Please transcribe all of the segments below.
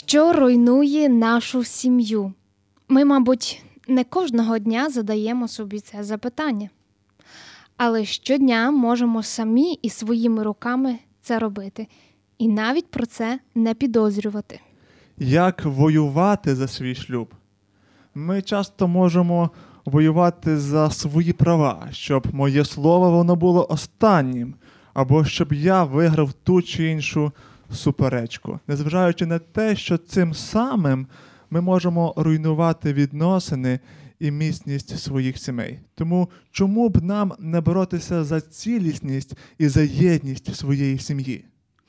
Що руйнує нашу сім'ю? Ми, мабуть, не кожного дня задаємо собі це запитання. Але щодня можемо самі і своїми руками це робити. І навіть про це не підозрювати. Як воювати за свій шлюб? Ми часто можемо воювати за свої права, щоб моє слово воно було останнім, або щоб я виграв ту чи іншу суперечку. Незважаючи на те, що цим самим ми можемо руйнувати відносини і міцність своїх сімей. Тому чому б нам не боротися за цілісність і за єдність своєї сім'ї?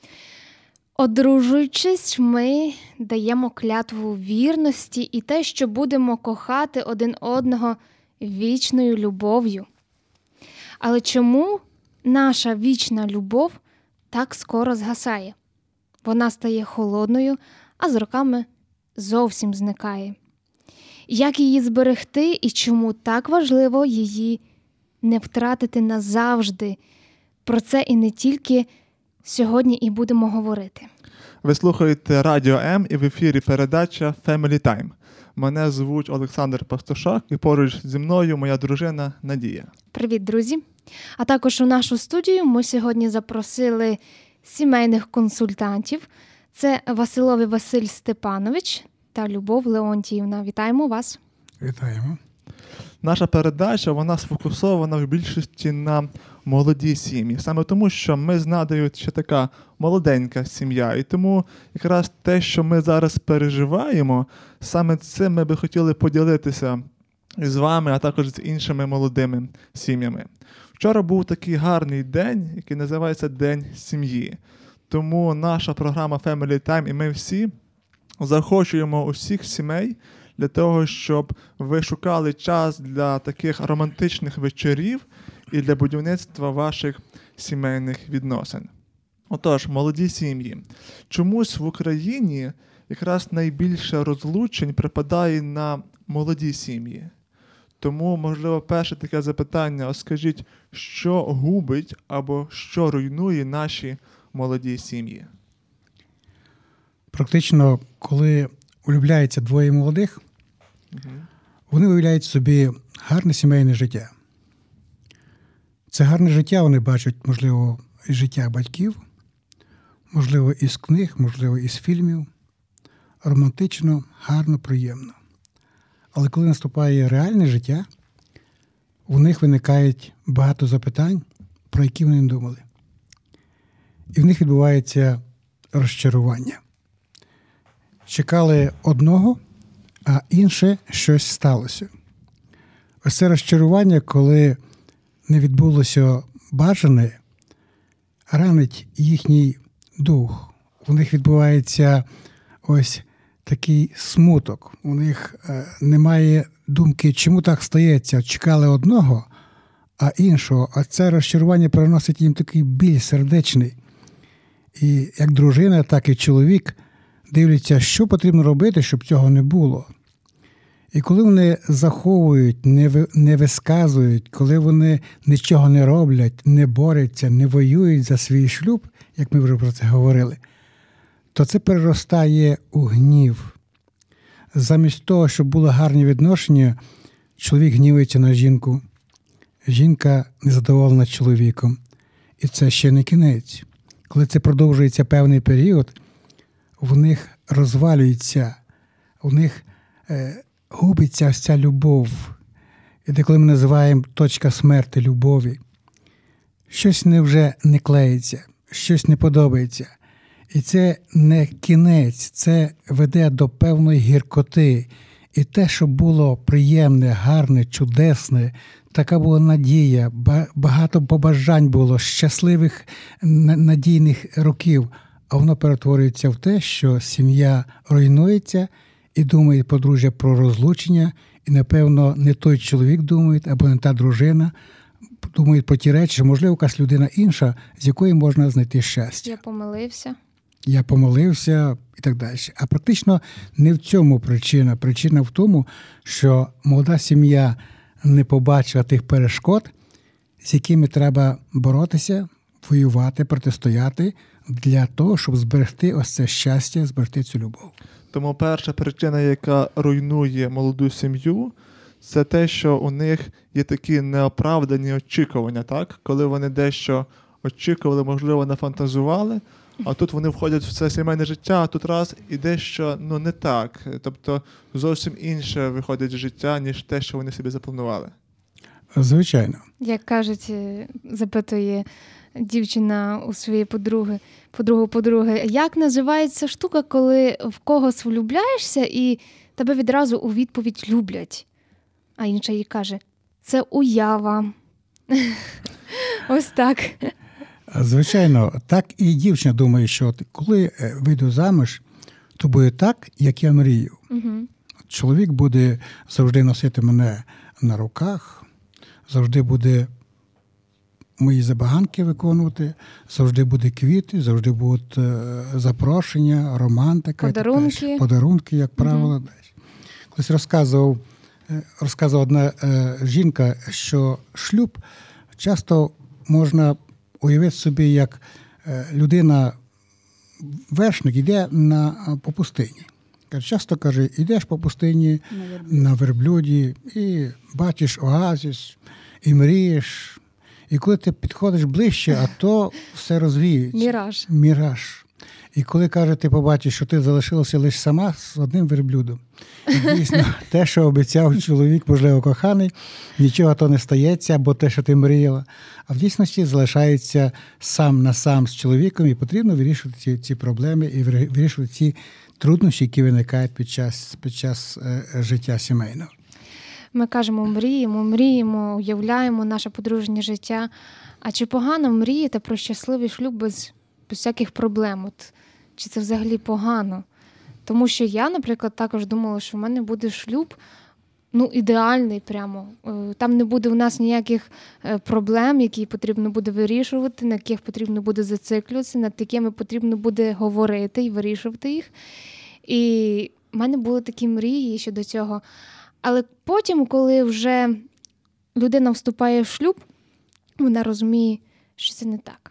Одружуючись, ми даємо клятву вірності і те, що будемо кохати один одного вічною любов'ю. Але чому наша вічна любов так скоро згасає? Вона стає холодною, а з роками зовсім зникає. Як її зберегти і чому так важливо її не втратити назавжди? Про це і не тільки сьогодні і будемо говорити. Ви слухаєте Радіо М і в ефірі передача Family Time. Мене звуть Олександр Пастушак і поруч зі мною моя дружина Надія. Привіт, друзі! А також у нашу студію ми сьогодні запросили сімейних консультантів. Це Василові Василь Степанович та Любов Леонтіївна. Вітаємо вас! Вітаємо! Наша передача, вона сфокусована в більшості на молодій сім'ї. Саме тому, що ми з Надею ще така молоденька сім'я. І тому якраз те, що ми зараз переживаємо, саме цим ми би хотіли поділитися з вами, а також з іншими молодими сім'ями. Вчора був такий гарний день, який називається День сім'ї. Тому наша програма Family Time і ми всі захочуємо усіх сімей для того, щоб ви шукали час для таких романтичних вечорів і для будівництва ваших сімейних відносин. Отож, молоді сім'ї. Чомусь в Україні якраз найбільше розлучень припадає на молоді сім'ї. Тому, можливо, перше таке запитання, скажіть, що губить або що руйнує наші молоді сім'ї? Практично, коли улюбляються двоє молодих, вони уявляють собі гарне сімейне життя. Це гарне життя вони бачать, можливо, із життя батьків, можливо, із книг, можливо, із фільмів. Романтично, гарно, приємно. Але коли наступає реальне життя, у них виникають багато запитань, про які вони не думали. І в них відбувається розчарування. Чекали одного, а інше щось сталося. Ось це розчарування, коли не відбулося бажане, ранить їхній дух. У них відбувається ось такий смуток. У них немає думки, чому так стається. Чекали одного, а іншого. А це розчарування переносить їм такий біль сердечний. І як дружина, так і чоловік дивляться, що потрібно робити, щоб цього не було. І коли вони заховують, не висказують, коли вони нічого не роблять, не борються, не воюють за свій шлюб, як ми вже про це говорили, то це переростає у гнів. Замість того, щоб було гарні відношення, чоловік гнівається на жінку, жінка незадоволена чоловіком. І це ще не кінець. Коли це продовжується певний період, в них розвалюється, у них губиться ось ця любов. І коли ми називаємо точка смерти любові, щось вже не клеїться, щось не подобається. І це не кінець, це веде до певної гіркоти. І те, що було приємне, гарне, чудесне, така була надія, багато побажань було, щасливих, надійних років, а воно перетворюється в те, що сім'я руйнується і думає подружжя про розлучення, і, напевно, не той чоловік думає, або не та дружина, думають про ті речі, що, можливо, якась людина інша, з якої можна знайти щастя. Я помилився і так далі. А практично не в цьому причина. Причина в тому, що молода сім'я не побачила тих перешкод, з якими треба боротися, воювати, протистояти для того, щоб зберегти ось це щастя, зберегти цю любов. Тому перша причина, яка руйнує молоду сім'ю, це те, що у них є такі неоправдані очікування, так? Коли вони дещо очікували, можливо, нафантазували, а тут вони входять в це сімейне життя, а тут раз і дещо не так. Тобто зовсім інше виходить з життя, ніж те, що вони собі запланували. Звичайно. Як кажуть, запитує дівчина у своєї подруги, як називається штука, коли в когось влюбляєшся і тебе відразу у відповідь люблять? А інша їй каже, це уява. Ось так. Звичайно, так і дівчина думає, що коли вийду заміж, то буде так, як я мрію. Угу. Чоловік буде завжди носити мене на руках, завжди буде мої забаганки виконувати, завжди буде квіти, завжди будуть запрошення, романтика. Подарунки, як правило. Колись розказувала одна жінка, що шлюб часто можна уявити собі, як людина, вершник, йде по пустині. Часто каже, йдеш по пустині на верблюді і бачиш оазис, і мрієш. І коли ти підходиш ближче, а то все розвіюється. Міраж. І коли, каже, ти побачиш, що ти залишилася лише сама з одним верблюдом. І дійсно, те, що обіцяв чоловік, можливо, коханий, нічого то не стається, бо те, що ти мріяла. А в дійсності залишається сам на сам з чоловіком, і потрібно вирішувати ці проблеми і вирішувати ці труднощі, які виникають під час життя сімейного. Ми кажемо, мріємо, уявляємо наше подружнє життя. А чи погано мріяти про щасливий шлюб без всяких проблем? Чи це взагалі погано? Тому що я, наприклад, також думала, що в мене буде шлюб, ідеальний прямо. Там не буде у нас ніяких проблем, які потрібно буде вирішувати, на яких потрібно буде зациклюватися, над якими потрібно буде говорити і вирішувати їх. І в мене були такі мрії щодо цього. Але потім, коли вже людина вступає в шлюб, вона розуміє, що це не так.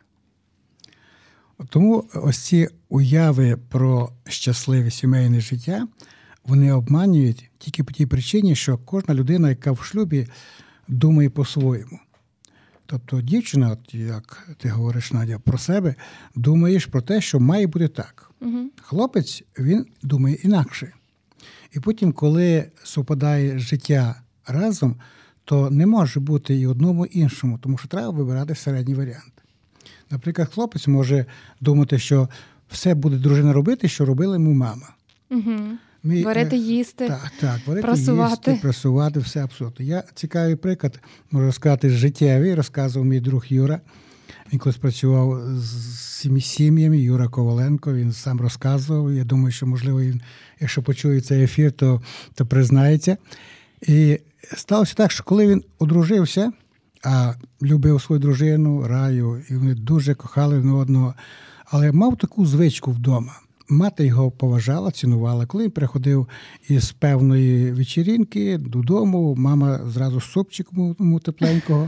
Тому ось ці уяви про щасливе сімейне життя, вони обманюють тільки по тій причині, що кожна людина, яка в шлюбі, думає по-своєму. Тобто дівчина, як ти говориш, Надя, про себе, думаєш про те, що має бути так. Угу. Хлопець, він думає інакше. І потім, коли совпадає життя разом, то не може бути і одному, і іншому, тому що треба вибирати середній варіант. Наприклад, хлопець може думати, що все буде дружина робити, що робила йому мама. Угу. Варити, їсти, варити, їсти, прасувати, все абсолютно. Я цікавий приклад, можу сказати, життєвий, розказував мій друг Юра. Він колись працював з сім'ями, Юра Коваленко, він сам розказував. Я думаю, що, можливо, він, якщо почує цей ефір, то признається. І сталося так, що коли він одружився, а любив свою дружину, Раю, і вони дуже кохали один одного, але мав таку звичку вдома. Мати його поважала, цінувала. Коли він приходив із певної вечірінки додому, мама зразу супчик йому тепленького,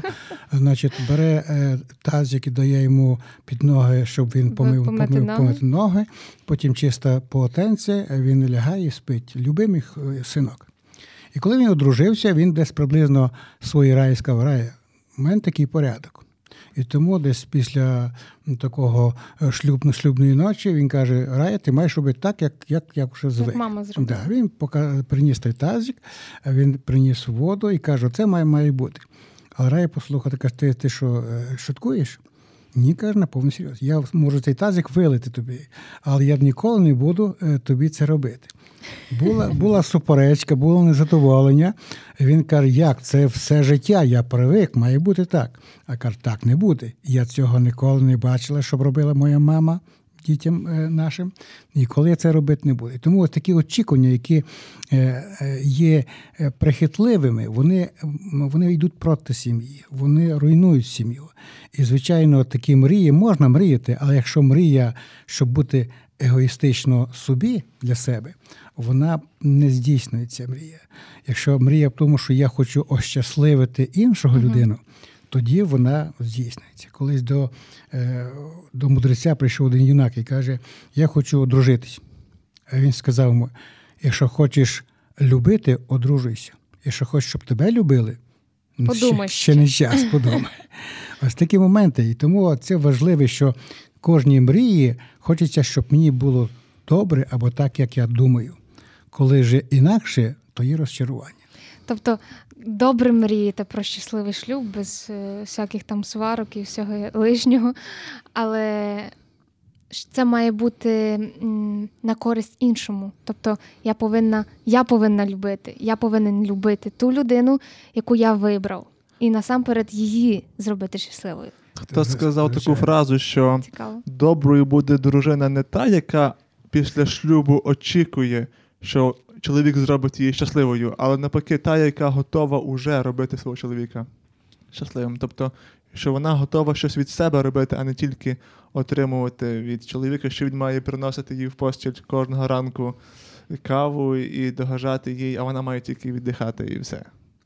бере тазик і дає йому під ноги, щоб він помити ноги. Потім чисте полотенце, він лягає і спить. Любимий синок. І коли він одружився, він десь приблизно своїй Раї сказав: Рая, у мене такий порядок. І тому десь після такого шлюбної ночі він каже: Рая, ти маєш робити так, як вже звик. Як мама зробила. Да, він приніс той тазик, він приніс воду і каже: це має бути. А Рая послухала, каже: ти що, шуткуєш? Ні, каже, на повну серйозно. Я можу цей тазик вилити тобі, але я ніколи не буду тобі це робити. Була суперечка, було незадоволення. Він каже: як? Це все життя, я привик, має бути так. А каже: так не буде. Я цього ніколи не бачила, щоб робила моя мама дітям нашим. Ніколи я це робити не буду. Тому ось такі очікування, які є прихитливими, вони йдуть проти сім'ї, вони руйнують сім'ю. І, звичайно, такі мрії можна мріяти, але якщо мрія, щоб бути егоїстично собі для себе, вона не здійснюється, мрія. Якщо мрія в тому, що я хочу ощасливити іншого людину, тоді вона здійснюється. Колись до мудреця прийшов один юнак і каже: я хочу одружитись. Він сказав йому, якщо хочеш любити, одружуйся. Якщо хочеш, щоб тебе любили, подумай ще не час, подумай. Ось такі моменти. І тому це важливо, що кожній мрії хочеться, щоб мені було добре або так, як я думаю. Коли ж інакше, то є розчарування. Тобто добре мріяти про щасливий шлюб без всяких там сварок і всього лишнього, але це має бути на користь іншому. Тобто я повинна любити, я повинен любити ту людину, яку я вибрав. І насамперед її зробити щасливою. Хто сказав таку фразу, що Цікаво. доброю буде дружина не та, яка після шлюбу очікує, що чоловік зробить її щасливою, але навпаки та, яка готова уже робити свого чоловіка щасливим. Тобто, що вона готова щось від себе робити, а не тільки отримувати від чоловіка, що він має приносити їй в постіль кожного ранку каву і догоджати їй, а вона має тільки віддихати і все.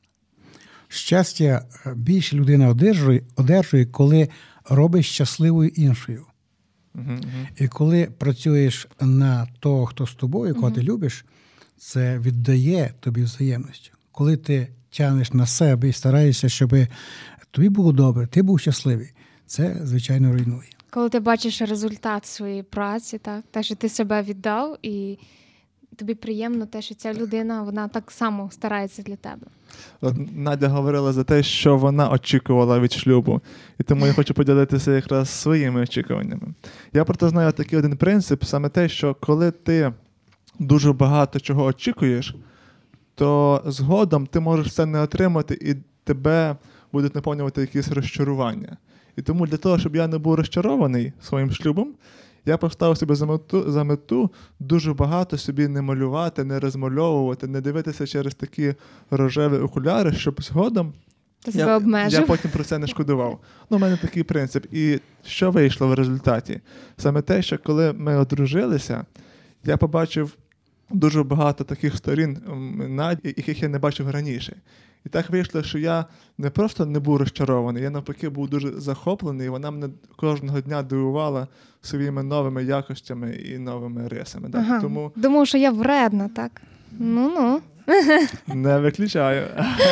Щастя більше людина одержує, коли робить щасливою іншою. І коли працюєш на того, хто з тобою, кого ти любиш, це віддає тобі взаємність. Коли ти тягнеш на себе і стараєшся, щоб тобі було добре, ти був щасливий, це, звичайно, руйнує. Коли ти бачиш результат своєї праці, так, те, що ти себе віддав, і тобі приємно те, що ця людина, вона так само старається для тебе. От Надя говорила за те, що вона очікувала від шлюбу. І тому я хочу поділитися якраз своїми очікуваннями. Я проте знаю такий один принцип, саме те, що коли ти дуже багато чого очікуєш, то згодом ти можеш це не отримати і тебе будуть наповнювати якісь розчарування. І тому для того, щоб я не був розчарований своїм шлюбом, я поставив себе за мету дуже багато собі не малювати, не розмальовувати, не дивитися через такі рожеві окуляри, щоб згодом я потім про це не шкодував. У мене такий принцип. І що вийшло в результаті? Саме те, що коли ми одружилися, я побачив дуже багато таких сторін, яких я не бачив раніше. І так вийшло, що я не просто не був розчарований, я навпаки був дуже захоплений, і вона мене кожного дня дивувала своїми новими якостями і новими рисами. Так? Ага. Тому... Думав, що я вредна, так? Ну-ну. Не виключаю.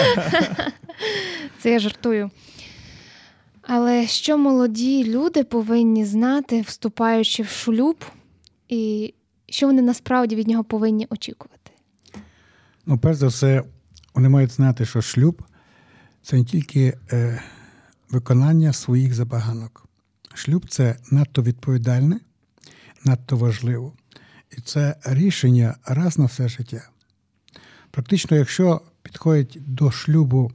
Це я жартую. Але що молоді люди повинні знати, вступаючи в шлюб, і що вони насправді від нього повинні очікувати? Перш за все, вони мають знати, що шлюб – це не тільки виконання своїх забаганок. Шлюб – це надто відповідальне, надто важливо. І це рішення раз на все життя. Практично, якщо підходить до шлюбу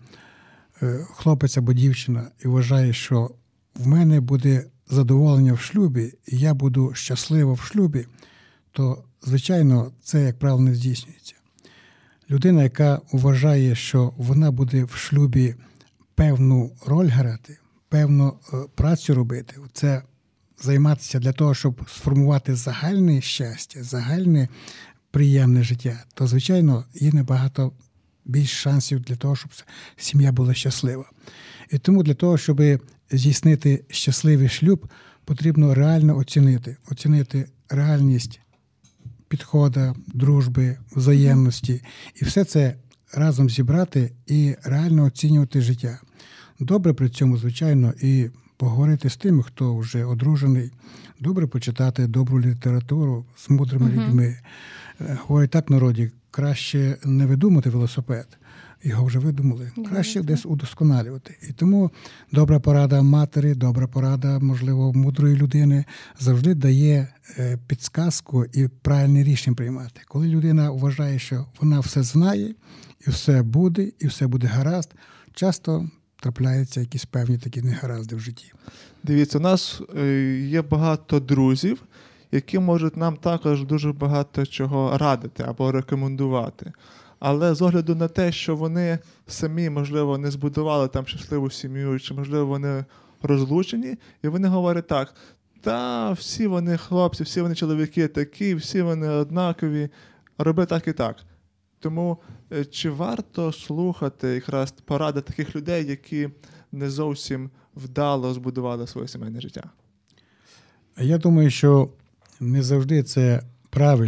хлопець або дівчина і вважає, що в мене буде задоволення в шлюбі, і я буду щаслива в шлюбі, то, звичайно, це, як правило, не здійснюється. Людина, яка вважає, що вона буде в шлюбі певну роль грати, певну працю робити, це займатися для того, щоб сформувати загальне щастя, загальне приємне життя, то, звичайно, є набагато більш шансів для того, щоб сім'я була щаслива. І тому для того, щоб здійснити щасливий шлюб, потрібно реально оцінити реальність підходу, дружби, взаємності. І все це разом зібрати і реально оцінювати життя. Добре при цьому, звичайно, і поговорити з тими, хто вже одружений, добре почитати добру літературу з мудрими людьми. Говорять так в народі, краще не видумати велосипед, його вже видумали, краще десь удосконалювати. І тому добра порада матері, добра порада, можливо, мудрої людини завжди дає підсказку і правильне рішення приймати. Коли людина вважає, що вона все знає, і все буде гаразд, часто трапляються якісь певні такі негаразди в житті. Дивіться, у нас є багато друзів, які можуть нам також дуже багато чого радити або рекомендувати. Але з огляду на те, що вони самі, можливо, не збудували там щасливу сім'ю, чи, можливо, вони розлучені, і вони говорять так, та всі вони хлопці, всі вони чоловіки такі, всі вони однакові, роби так і так. Тому чи варто слухати якраз поради таких людей, які не зовсім вдало збудували своє сімейне життя? Я думаю, що не завжди це правильно,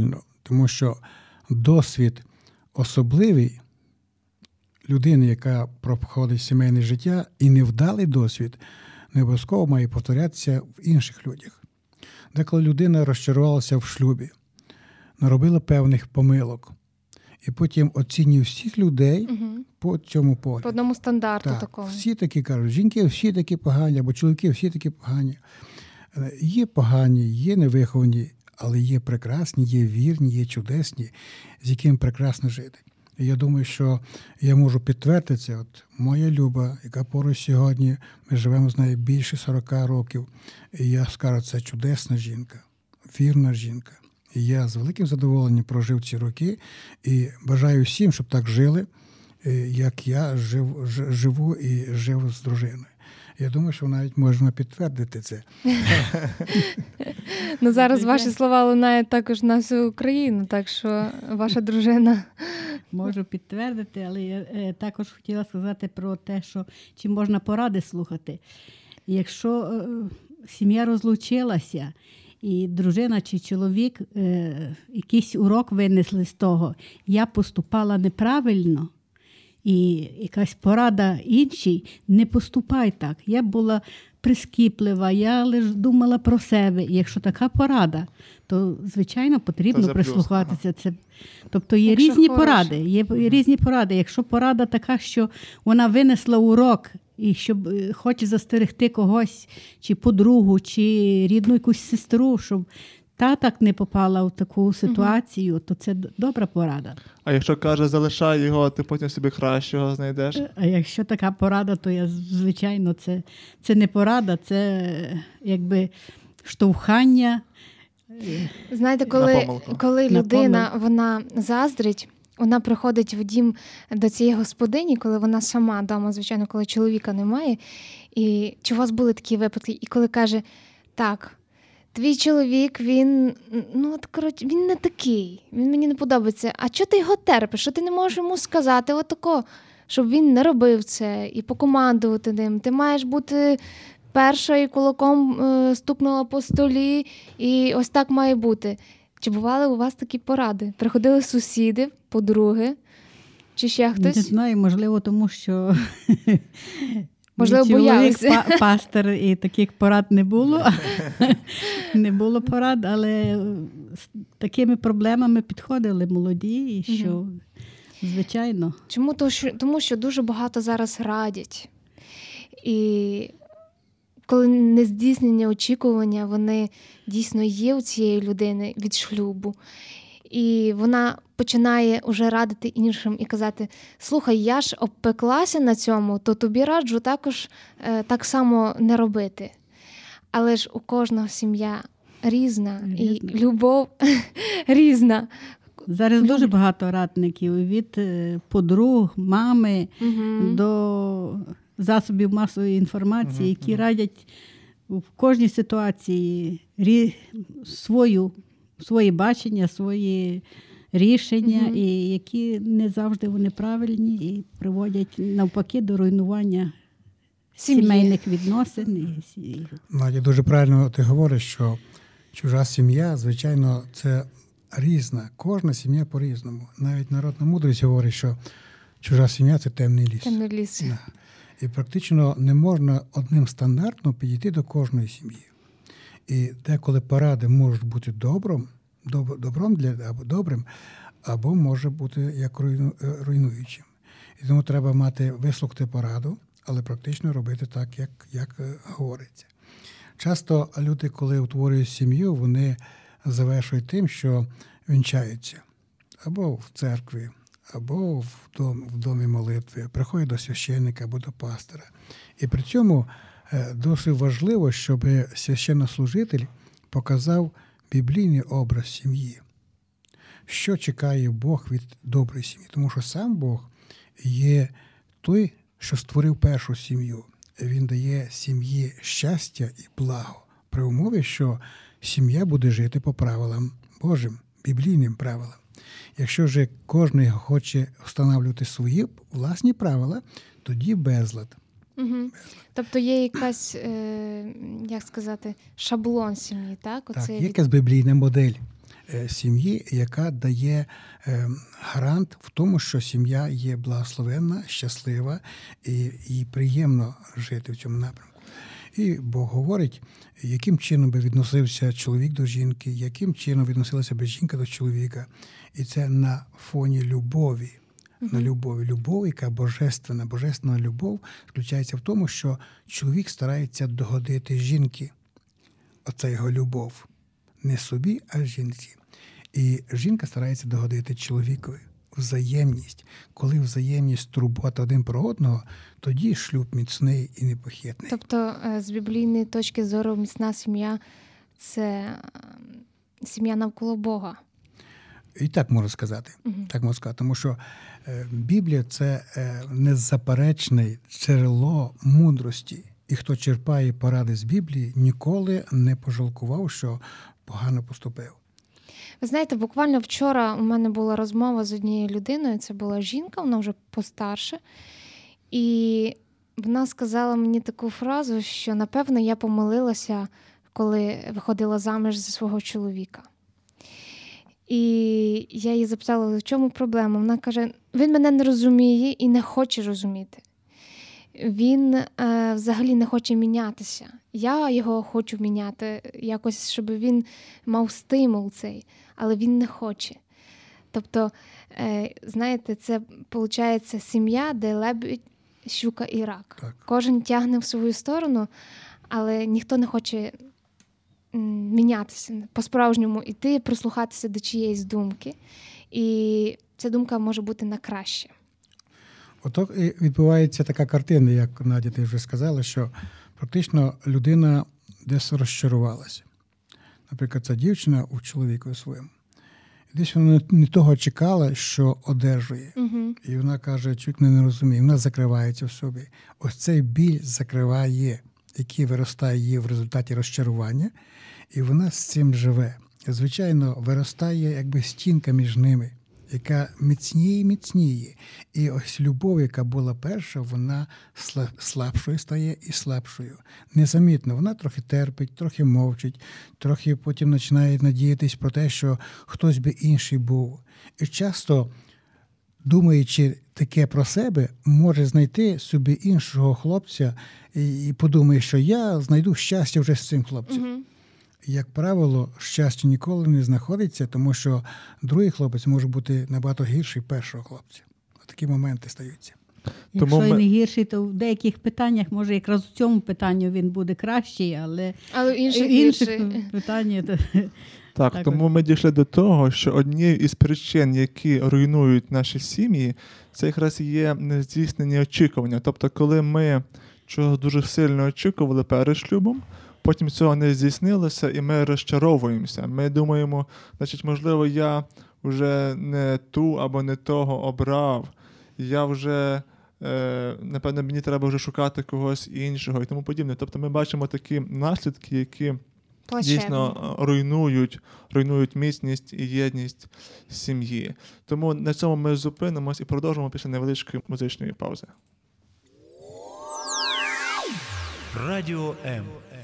Тому що досвід особливий людини, яка проходить сімейне життя, і невдалий досвід не обов'язково має повторятися в інших людях. Деколи людина розчарувалася в шлюбі, наробила певних помилок, і потім оцінює всіх людей по цьому погляду. По одному стандарту так, такому. Всі такі кажуть, жінки всі такі погані, або чоловіки всі такі погані. Є погані, є невиховані, але є прекрасні, є вірні, є чудесні, з якими прекрасно жити. І я думаю, що я можу підтвердити це. От моя Люба, яка поруч сьогодні, ми живемо з нею більше 40 років, і я скажу, це чудесна жінка, вірна жінка. І я з великим задоволенням прожив ці роки і бажаю всім, щоб так жили, як я живу і жив з дружиною. Я думаю, що навіть можна підтвердити це. Ну, зараз ваші слова лунають також на всю Україну, так що ваша дружина... Можу підтвердити, але я також хотіла сказати про те, що чи можна поради слухати. Якщо сім'я розлучилася, і дружина чи чоловік якийсь урок винесли з того, я поступала неправильно, і якась порада іншій, не поступай так. Я була прискіплива, я лише думала про себе. І якщо така порада, то, звичайно, потрібно прислухатися. Це, тобто є різні поради. Є різні поради. Якщо порада така, що вона винесла урок, і щоб хоче застерегти когось, чи подругу, чи рідну якусь сестру, щоб та так не попала в таку ситуацію, то це добра порада. А якщо каже, залишай його, ти потім собі кращого знайдеш? А якщо така порада, то я, звичайно, це не порада, це якби штовхання. Знаєте, коли людина, вона заздрить, вона приходить в дім до цієї господині, коли вона сама вдома, звичайно, коли чоловіка немає. І чи у вас були такі випадки? І коли каже, так, твій чоловік, він не такий, він мені не подобається. А чого ти його терпиш? Що ти не можеш йому сказати отако, щоб він не робив це і покомандувати ним? Ти маєш бути перша і кулаком стукнула по столі, і ось так має бути. Чи бували у вас такі поради? Приходили сусіди, подруги, чи ще хтось? Не знаю, можливо, тому що можливо, боялися. Пастор, і таких порад не було. Не було порад, але з такими проблемами підходили молоді, і що, звичайно. Чому? Тому що дуже багато зараз радять. І коли нездійснені очікування, вони дійсно є у цієї людини від шлюбу. І вона починає уже радити іншим і казати, слухай, я ж обпеклася на цьому, то тобі раджу також так само не робити. Але ж у кожного сім'я різна. І любов різна. Зараз дуже багато радників, від подруг, мами до засобів масової інформації, які радять в кожній ситуації своє бачення, свої рішення, і які не завжди вони правильні і приводять навпаки до руйнування сімейних відносин. Надя, дуже правильно ти говориш, що чужа сім'я, звичайно, це різна. Кожна сім'я по-різному. Навіть народна мудрість говорить, що чужа сім'я – це темний ліс. Темний ліс. Да. І практично не можна одним стандартом підійти до кожної сім'ї. І деколи поради можуть бути добрим або добрим, або може бути як руйнуючим. І тому треба вислухати пораду, але практично робити так, як говориться. Часто люди, коли утворюють сім'ю, вони завершують тим, що вінчаються або в церкві, або в домі молитви, приходять до священника або до пастора. І при цьому досить важливо, щоб священнослужитель показав біблійний образ сім'ї. Що чекає Бог від доброї сім'ї? Тому що сам Бог є той, що створив першу сім'ю. Він дає сім'ї щастя і благо при умові, що сім'я буде жити по правилам Божим, біблійним правилам. Якщо ж кожен хоче встановлювати свої власні правила, тоді безлад. Тобто є якась, шаблон сім'ї, так? Так, є якась біблійна модель. сім'ї, яка дає гарант в тому, що сім'я є благословенна, щаслива і приємно жити в цьому напрямку. І Бог говорить, яким чином би відносився чоловік до жінки, яким чином відносилася би жінка до чоловіка. І це на фоні любові. На любові. Любов, яка божественна. Божественна любов включається в тому, що чоловік старається догодити жінки. Оце його любов. Не собі, а жінці. І жінка старається догодити чоловікові. Взаємність. Коли взаємність, турбота один про одного, тоді шлюб міцний і непохитний. Тобто, з біблійної точки зору, міцна сім'я – це сім'я навколо Бога. І так можна сказати. Так можна сказати. Тому що Біблія – це незаперечне джерело мудрості. І хто черпає поради з Біблії, ніколи не пожалкував, що погано поступив. Ви знаєте, буквально вчора у мене була розмова з однією людиною, це була жінка, вона вже постарше, і вона сказала мені таку фразу, що, напевно, я помилилася, коли виходила заміж за свого чоловіка. І я її запитала, в чому проблема? Вона каже, він мене не розуміє і не хоче розуміти. Він взагалі не хоче мінятися. Я його хочу міняти, якось, щоб він мав стимул цей, але він не хоче. Тобто, знаєте, це, виходить, сім'я, де лебідь, щука і рак. Так. Кожен тягне в свою сторону, але ніхто не хоче мінятися, по-справжньому іти, прислухатися до чиєїсь думки. І ця думка може бути на краще. Ото і відбувається така картина, як Надя, ти вже сказала, що практично людина десь розчарувалася. Наприклад, ця дівчина у чоловіку своєму. І десь вона не того чекала, що одержує. Угу. І вона каже, чоловік не розуміє, вона закривається в собі. Ось цей біль закриває, який виростає її в результаті розчарування, і вона з цим живе. Звичайно, виростає якби стінка між ними, яка міцніє і міцніє. І ось любов, яка була перша, вона слабшою стає і слабшою. Незамітно. Вона трохи терпить, трохи мовчить, трохи потім починає надіятись про те, що хтось би інший був. І часто, думаючи таке про себе, може знайти собі іншого хлопця і подумає, що я знайду щастя вже з цим хлопцем. Угу. Як правило, щастя ніколи не знаходиться, тому що другий хлопець може бути набагато гірший першого хлопця. Такі моменти стаються. Якщо і не гірший, то в деяких питаннях, може якраз у цьому питанні він буде кращий, але в інших питаннях... Так, тому ми дійшли до того, що однією із причин, які руйнують наші сім'ї, це якраз є нездійснені очікування. Тобто, коли ми чогось дуже сильно очікували перед шлюбом, потім цього не здійснилося, і ми розчаровуємося. Ми думаємо, значить, можливо, я вже не ту або не того обрав, я вже, напевно, мені треба вже шукати когось іншого і тому подібне. Тобто ми бачимо такі наслідки, які дійсно руйнують міцність і єдність сім'ї. Тому на цьому ми зупинимось і продовжимо після невеличкої музичної паузи. Радіо М.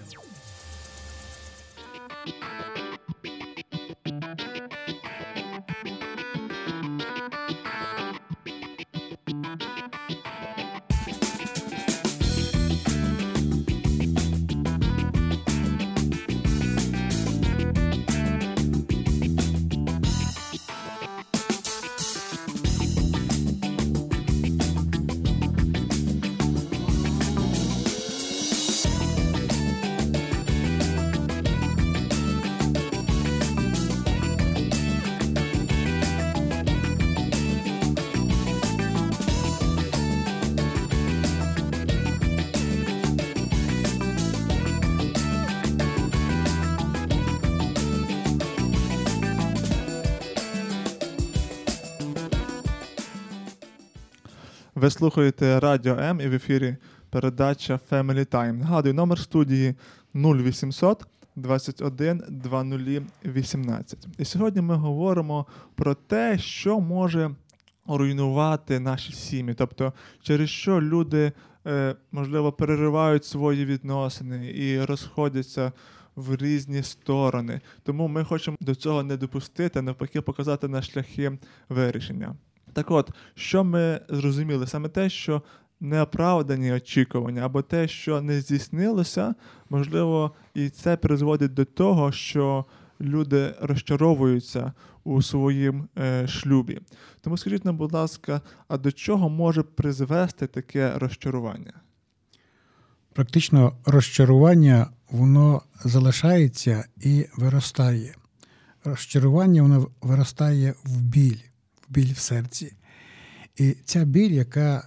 Ви слухаєте Радіо М і в ефірі передача Family Time. Нагадую, номер студії 0800 21 20 18. І сьогодні ми говоримо про те, що може руйнувати наші сім'ї. Тобто, через що люди, можливо, переривають свої відносини і розходяться в різні сторони. Тому ми хочемо до цього не допустити, а навпаки показати на шляхи вирішення. Так от, що ми зрозуміли? Саме те, що неоправдані очікування або те, що не здійснилося, можливо, і це призводить до того, що люди розчаровуються у своїм шлюбі. Тому скажіть нам, будь ласка, а до чого може призвести таке розчарування? Практично розчарування, воно залишається і виростає. Розчарування, воно виростає в біль в серці. І ця біль, яка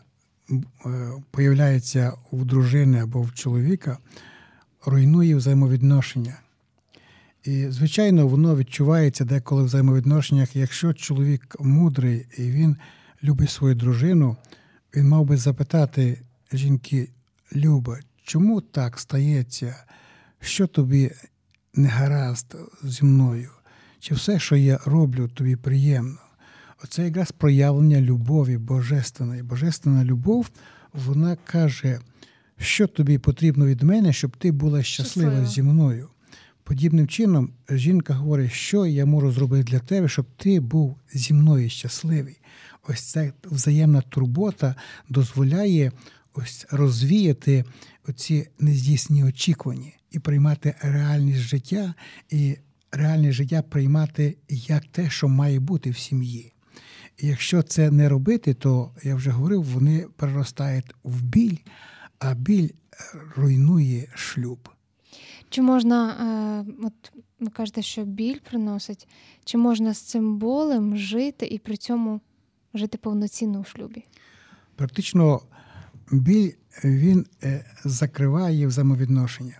появляється у дружини або в чоловіка, руйнує взаємовідношення. І, звичайно, воно відчувається деколи в взаємовідношеннях. Якщо чоловік мудрий і він любить свою дружину, він мав би запитати жінки: Люба, чому так стається? Що тобі не гаразд зі мною? Чи все, що я роблю, тобі приємно? Оце якраз проявлення любові божественної. Божественна любов, вона каже, що тобі потрібно від мене, щоб ти була щаслива зі мною. Подібним чином жінка говорить, що я можу зробити для тебе, щоб ти був зі мною щасливий. Ось ця взаємна турбота дозволяє ось розвіяти оці нездійснені очікування і приймати реальність життя, і реальне життя приймати як те, що має бути в сім'ї. І якщо це не робити, то, я вже говорив, вони переростають в біль, а біль руйнує шлюб. Чи можна, от ви кажете, що біль приносить, чи можна з цим болем жити і при цьому жити повноцінно у шлюбі? Практично біль, він закриває взаємовідношення.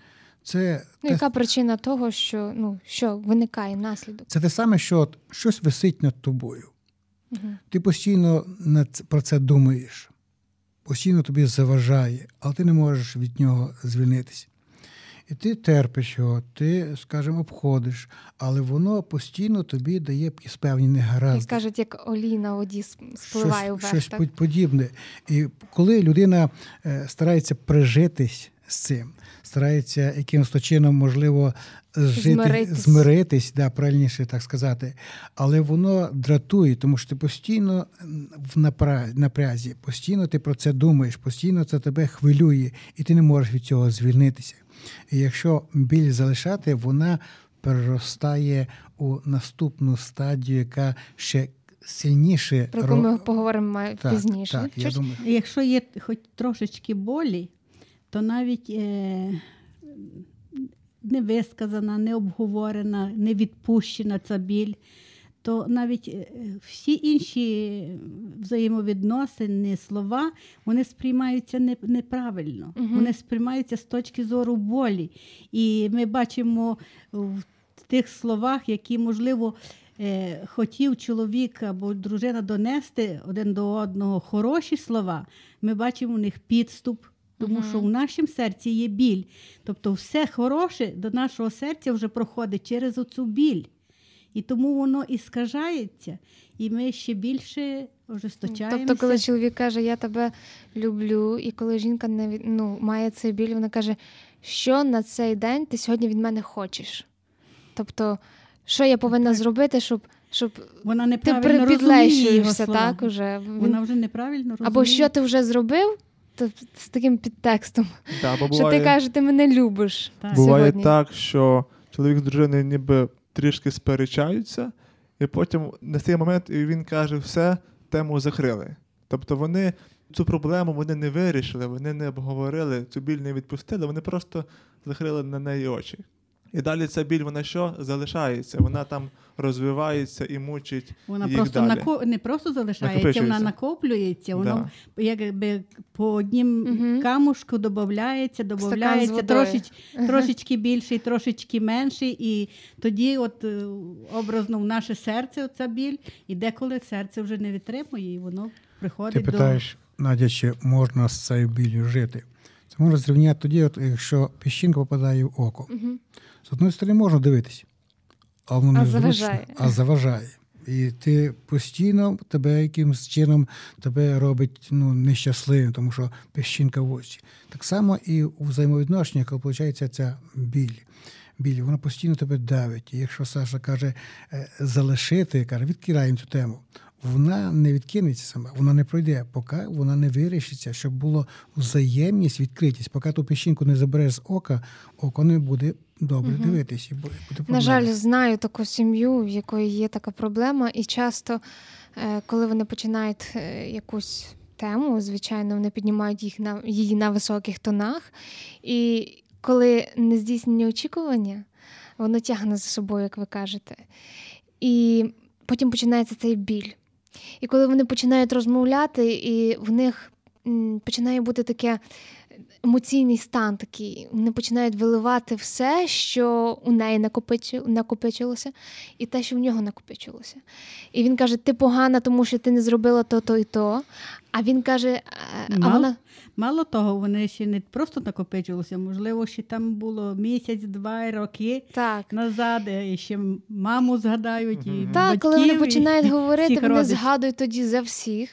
Яка причина того, що виникає наслідок? Це те саме, що от щось висить над тобою. Угу. Ти постійно про це думаєш, постійно тобі заважає, але ти не можеш від нього звільнитися. І ти терпиш його, ти, скажімо, обходиш, але воно постійно тобі дає якісь певні негаразди. І кажуть, як олій на воді спливає вверх. Щось подібне. І коли людина старається прижитись з цим, старається якимось чином, можливо, змиритись, правильніше так сказати, але воно дратує, тому що ти постійно в напрязі, постійно ти про це думаєш, постійно це тебе хвилює, і ти не можеш від цього звільнитися. І якщо біль залишати, вона переростає у наступну стадію, яка ще сильніше... Про яку ми поговоримо пізніше. Так, я думаю. Якщо є хоч трошечки болі, то навіть не висказана, не обговорена, не відпущена ця біль, то навіть всі інші взаємовідносини, слова, вони сприймаються неправильно. Угу. Вони сприймаються з точки зору болі. І ми бачимо в тих словах, які, можливо, хотів чоловік або дружина донести один до одного хороші слова, ми бачимо у них підступ, тому що в нашому серці є біль. Тобто все хороше до нашого серця вже проходить через оцю біль. І тому воно і скажається, і ми ще більше ожесточаємося. Тобто, коли чоловік каже, я тебе люблю, і коли жінка має цей біль, вона каже, що на цей день ти сьогодні від мене хочеш? Тобто, що я повинна зробити, щоб вона ти неправильно підлещуєшся, так, уже? Вона вже неправильно розуміє. Або що ти вже зробив, то з таким підтекстом, буває, що ти кажеш, ти мене любиш. Буває сьогодні. так, що чоловік з дружиною ніби трішки сперечаються, і потім на цей момент він каже, все, тему закрили. Тобто вони цю проблему вони не вирішили, вони не обговорили, цю біль не відпустили, вони просто закрили на неї очі. І далі ця біль, вона що? Залишається, вона там розвивається і мучить вона їх просто далі. Не просто залишається, вона накоплюється, воно якби по однім камушку додається трошечки більший, трошечки менший, і тоді от образно в наше серце оця біль, і деколи серце вже не витримує, і воно приходить до... Ти питаєш, Надя, чи можна з цією біллю жити? Це можна зрівняти тоді, от, якщо піщинка попадає в око. З одної сторони можна дивитися, а воно не зручно, а заважає. І ти постійно, тебе якимось чином тебе робить нещасливим, тому що піщинка в очі. Так само і у взаємовідношеннях, коли виходить ця біль, вона постійно тебе давить. І якщо Саша каже залишити, каже, відкидаємо цю тему, вона не відкинеться сама, вона не пройде, поки вона не вирішиться, щоб була взаємність, відкритість. Поки ту піщинку не забереш з ока, око не буде добре дивитись. І буде На жаль, знаю таку сім'ю, в якої є така проблема, і часто, коли вони починають якусь тему, звичайно, вони піднімають її на високих тонах, і коли не здійснені очікування, воно тягне за собою, як ви кажете. І потім починається цей біль. І коли вони починають розмовляти, і в них починає бути таке емоційний стан такий, вони починають виливати все, що у неї накопичилося, і те, що в нього накопичилося. І він каже, ти погана, тому що ти не зробила то і то. А він каже, Мало того, вони ще не просто накопичилося, можливо, ще там було місяць-два, роки назад, і ще маму згадають, і батьків. Так, коли вони починають говорити, вони родичів. згадують тоді за всіх.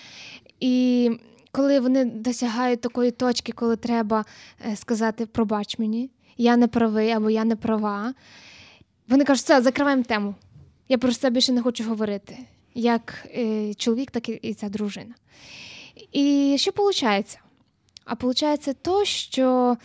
І коли вони досягають такої точки, коли треба сказати, пробач мені, я не правий або я не права, вони кажуть, все, закриваємо тему. Я про це більше не хочу говорити. Як чоловік, так і ця дружина. І що виходить? А виходить то, що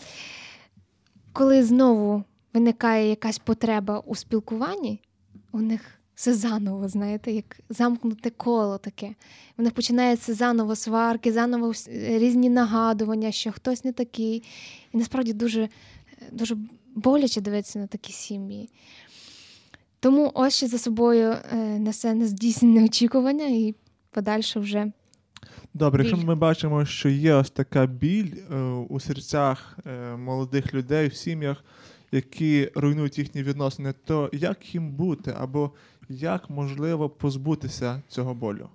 коли знову виникає якась потреба у спілкуванні, у них все заново, знаєте, як замкнуте коло таке. У них починаються заново сварки, заново різні нагадування, що хтось не такий. І насправді дуже, дуже боляче дивитися на такі сім'ї. Тому ось ще за собою несе нездійснене очікування і подальше вже Добре, біль. якщо ми бачимо, що є ось така біль у серцях молодих людей, в сім'ях, які руйнують їхні відносини, то як їм бути або як можливо позбутися цього болю?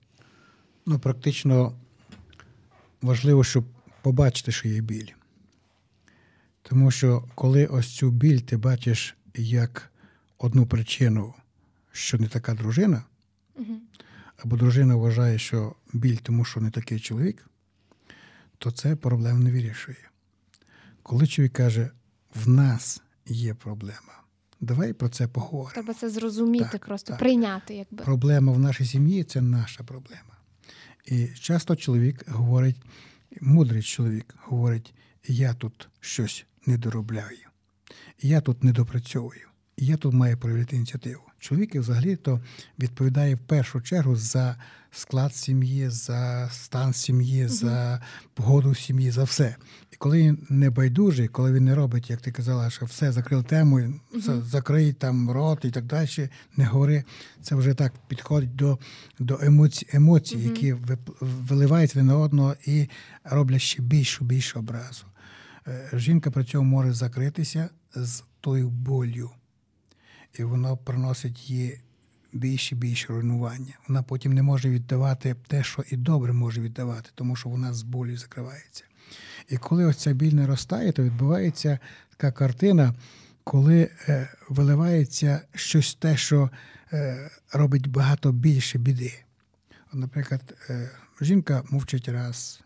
Практично важливо, щоб побачити, що є біль. Тому що коли ось цю біль ти бачиш як одну причину, що не така дружина, або дружина вважає, що біль тому, що не такий чоловік, то це проблем не вирішує. Коли чоловік каже, в нас є проблема, давай про це поговоримо. треба це зрозуміти, прийняти. Якби. Проблема в нашій сім'ї – це наша проблема. І часто чоловік говорить, мудрий чоловік говорить, я тут щось не доробляю, я тут не допрацьовую, я тут маю проявити ініціативу. Чоловік взагалі-то відповідає в першу чергу за склад сім'ї, за стан сім'ї, за погоду в сім'ї, за все. І коли він не байдужий, коли він не робить, як ти казала, що все, закрив тему, закрий там рот і так далі, не говори, це вже так підходить до емоцій, які виливаються на одного і роблять ще більшу образу. Жінка при цьому може закритися з тою болью. І воно приносить їй більше руйнування. Вона потім не може віддавати те, що і добре може віддавати, тому що вона з болю закривається. І коли ось ця біль наростає, то відбувається така картина, коли виливається щось те, що робить багато більше біди. Наприклад, жінка мовчить раз,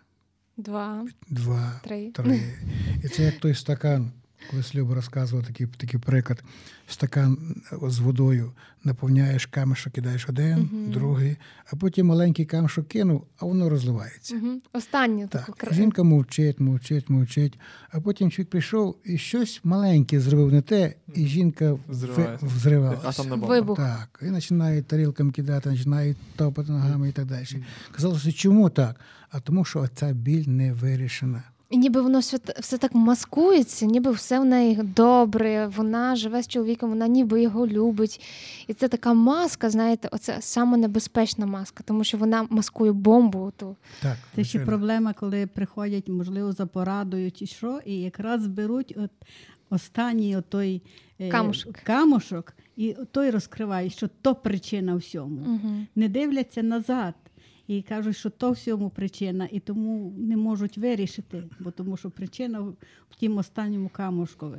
два, три. І це як той стакан. Колись Люба розказувала такий приклад. Стакан з водою наповняєш камешок, кидаєш один, другий, а потім маленький камешок кинув, а воно розливається. Останнє таку красиву. Жінка мовчить, а потім чоловік прийшов і щось маленьке зробив не те, і жінка взривалася. Вибух. Так, і починає тарілками кидати, починає топати ногами і так далі. Казалося, чому так? А тому, що ця біль не вирішена. І ніби воно все так маскується, ніби все в неї добре, вона живе з чоловіком, вона ніби його любить. І це така маска, знаєте, оце саме небезпечна маска, тому що вона маскує бомбу. Так, це ще проблема, коли приходять, можливо, за порадою чи що, і якраз беруть останній отой камушок, і той розкриває, що то причина всьому. Не дивляться назад. І кажуть, що то всьому причина, і тому не можуть вирішити, бо тому що причина в тім останньому камушкові.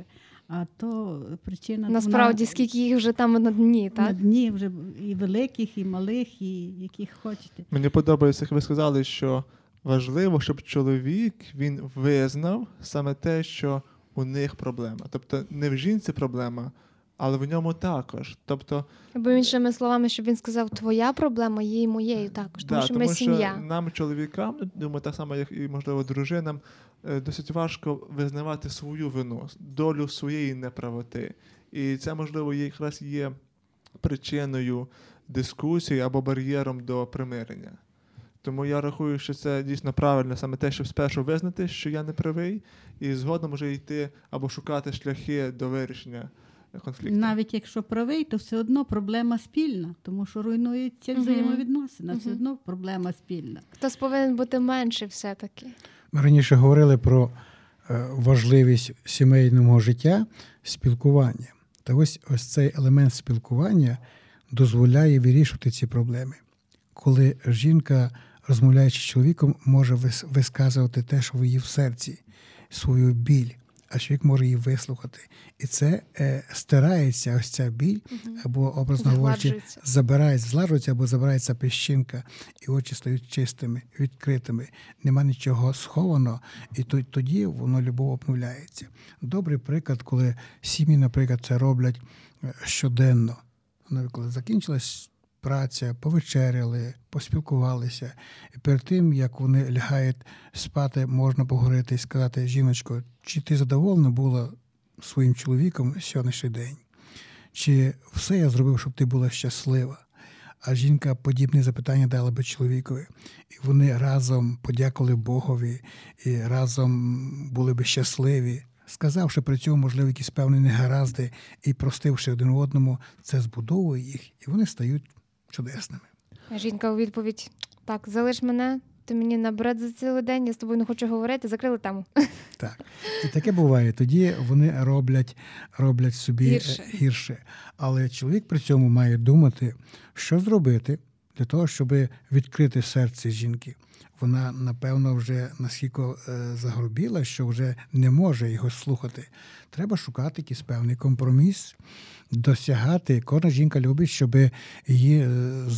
А то причина... Насправді, скільки їх вже там на дні, так? На дні вже і великих, і малих, і яких хочете. Мені подобається, як ви сказали, що важливо, щоб чоловік, він визнав саме те, що у них проблема. Тобто не в жінці проблема, але в ньому також. Тобто, або іншими словами, щоб він сказав, твоя проблема є і моєю також, тому що ми сім'я. Що нам, чоловікам, думаю, так само, як і, можливо, дружинам, досить важко визнавати свою вину, долю своєї неправоти. І це, можливо, якраз є причиною дискусії або бар'єром до примирення. Тому я рахую, що це дійсно правильно саме те, щоб спершу визнати, що я не правий, і згодом вже йти або шукати шляхи до вирішення конфлікту. Навіть якщо правий, то все одно проблема спільна, тому що руйнується взаємовідносина, все одно проблема спільна. Хтось повинен бути менше все-таки. Ми раніше говорили про важливість сімейного життя, спілкування. Та ось цей елемент спілкування дозволяє вирішувати ці проблеми. Коли жінка, розмовляючи з чоловіком, може висказувати те, що в її в серці, свою біль, а чоловік може її вислухати. І це стирається ось ця біль, або, образно говорячи, злажується або забирається піщинка, і очі стають чистими, відкритими. Нема нічого сховано, і тоді воно любов обновляється. Добрий приклад, коли сім'ї, наприклад, це роблять щоденно. Коли закінчилась праця, повечеряли, поспілкувалися. І перед тим, як вони лягають спати, можна поговорити і сказати, жіночко, чи ти задоволена була своїм чоловіком сьогоднішній день? Чи все я зробив, щоб ти була щаслива? А жінка подібні запитання дала би чоловікові. І вони разом подякували Богові, і разом були би щасливі. Сказавши при цьому, можливо, якісь певні негаразди і простивши один одному, це збудовує їх, і вони стають чудесними. А жінка у відповідь, так, залиш мене, ти мені набред за цілий день, я з тобою не хочу говорити, закрили тему. Так, і таке буває. Тоді вони роблять собі гірше. Але чоловік при цьому має думати, що зробити для того, щоб відкрити серце жінки. Вона, напевно, вже наскільки загрубіла, що вже не може його слухати. Треба шукати якийсь певний компроміс, досягати. Кожна жінка любить, щоб її